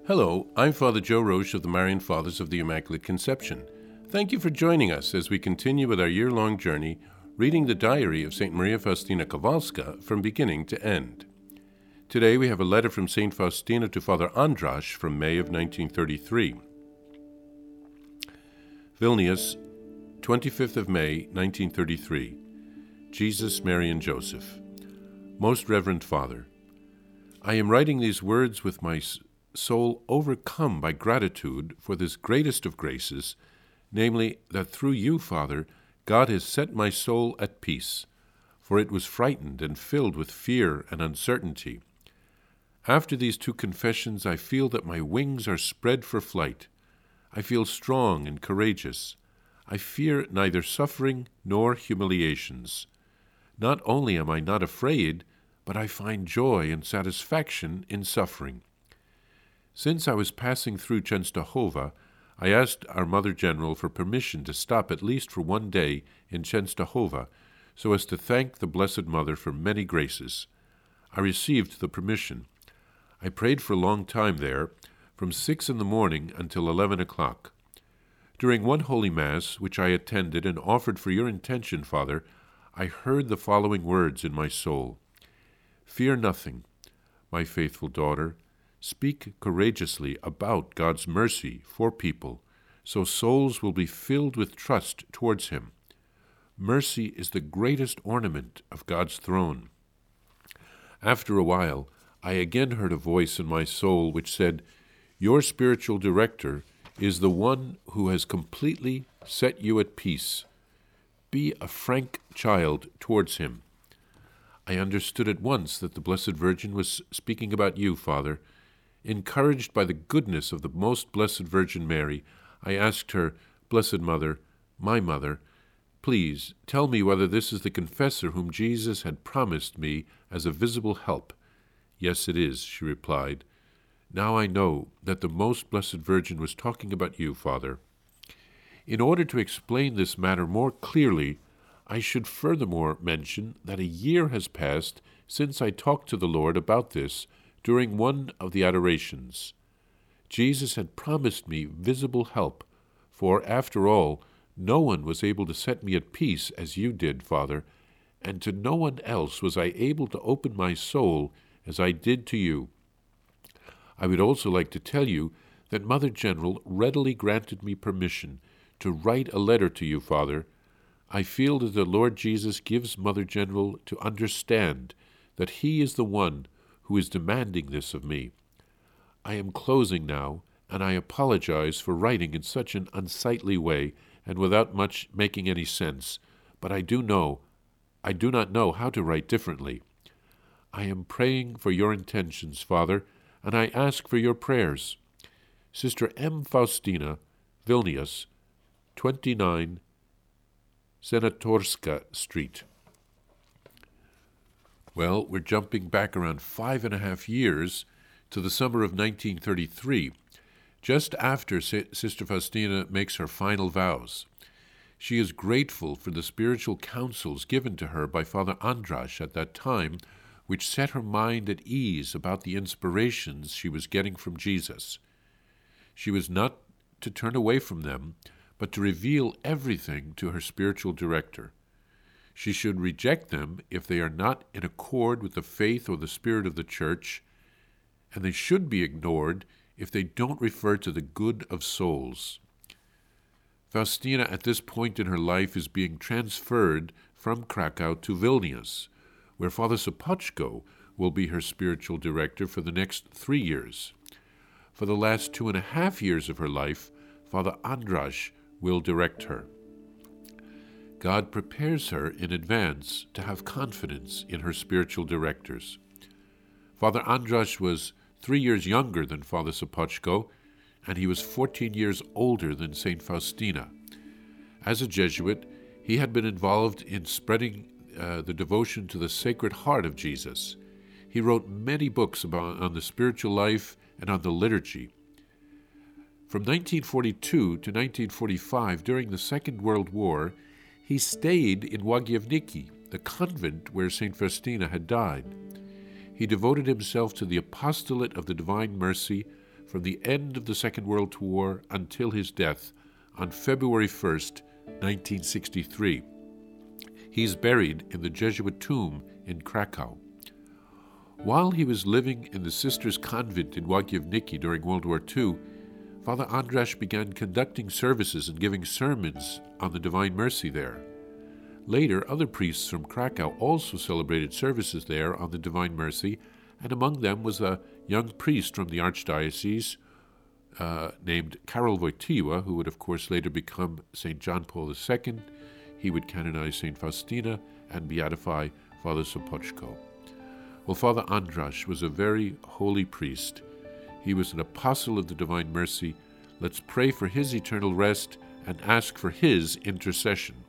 Hello, I'm Father Joe Roche of the Marian Fathers of the Immaculate Conception. Thank you for joining us as we continue with our year-long journey reading the diary of St. Maria Faustina Kowalska from beginning to end. Today we have a letter from St. Faustina to Father Andras from May of 1933. Vilnius, 25th of May, 1933. Jesus, Mary, and Joseph. Most Reverend Father, I am writing these words with my soul overcome by gratitude for this greatest of graces, namely, that through you, Father, God has set my soul at peace, for it was frightened and filled with fear and uncertainty. After these two confessions, I feel that my wings are spread for flight. I feel strong and courageous. I fear neither suffering nor humiliations. Not only am I not afraid, but I find joy and satisfaction in suffering. Since I was passing through Częstochowa, I asked our Mother General for permission to stop at least for one day in Częstochowa, so as to thank the Blessed Mother for many graces. I received the permission. I prayed for a long time there, from 6 in the morning until 11 o'clock. During one Holy Mass, which I attended and offered for your intention, Father, I heard the following words in my soul. Fear nothing, my faithful daughter. Speak courageously about God's mercy for people, so souls will be filled with trust towards Him. Mercy is the greatest ornament of God's throne. After a while, I again heard a voice in my soul which said, Your spiritual director is the one who has completely set you at peace. Be a frank child towards him. I understood at once that the Blessed Virgin was speaking about you, Father. Encouraged by the goodness of the Most Blessed Virgin Mary, I asked her, Blessed Mother, my Mother, please tell me whether this is the confessor whom Jesus had promised me as a visible help. Yes, it is, she replied. Now I know that the Most Blessed Virgin was talking about you, Father. In order to explain this matter more clearly, I should furthermore mention that a year has passed since I talked to the Lord about this during one of the adorations. Jesus had promised me visible help, for, after all, no one was able to set me at peace as you did, Father, and to no one else was I able to open my soul as I did to you. I would also like to tell you that Mother General readily granted me permission to write a letter to you, Father. I feel that the Lord Jesus gives Mother General to understand that He is the one who is demanding this of me. I am closing now, and I apologize for writing in such an unsightly way and without much making any sense, but I do not know how to write differently. I am praying for your intentions, Father, and I ask for your prayers. Sister M. Faustina, Vilnius, 29 Senatorska Street. Well, we're jumping back around 5.5 years to the summer of 1933, just after Sister Faustina makes her final vows. She is grateful for the spiritual counsels given to her by Father Andras at that time, which set her mind at ease about the inspirations she was getting from Jesus. She was not to turn away from them, but to reveal everything to her spiritual director. She should reject them if they are not in accord with the faith or the spirit of the Church, and they should be ignored if they don't refer to the good of souls. Faustina, at this point in her life, is being transferred from Krakow to Vilnius, where Father Sopoćko will be her spiritual director for the next 3 years. For the last 2.5 years of her life, Father Andras will direct her. God prepares her in advance to have confidence in her spiritual directors. Father Andras was 3 years younger than Father Sopoćko, and he was 14 years older than St. Faustina. As a Jesuit, he had been involved in spreading the devotion to the Sacred Heart of Jesus. He wrote many books on the spiritual life and on the liturgy. From 1942 to 1945, during the Second World War, he stayed in Łagiewnicki, the convent where St. Faustina had died. He devoted himself to the apostolate of the Divine Mercy from the end of the Second World War until his death on February 1st, 1963. He's buried in the Jesuit tomb in Krakow. While he was living in the Sisters' Convent in Łagiewnicki during World War II, Father Andras began conducting services and giving sermons on the Divine Mercy there. Later, other priests from Krakow also celebrated services there on the Divine Mercy, and among them was a young priest from the Archdiocese named Karol Wojtyła, who would of course later become St. John Paul II. He would canonize St. Faustina and beatify Father Sopoćko. Well, Father Andras was a very holy priest. He was an apostle of the Divine Mercy. Let's pray for his eternal rest and ask for his intercession.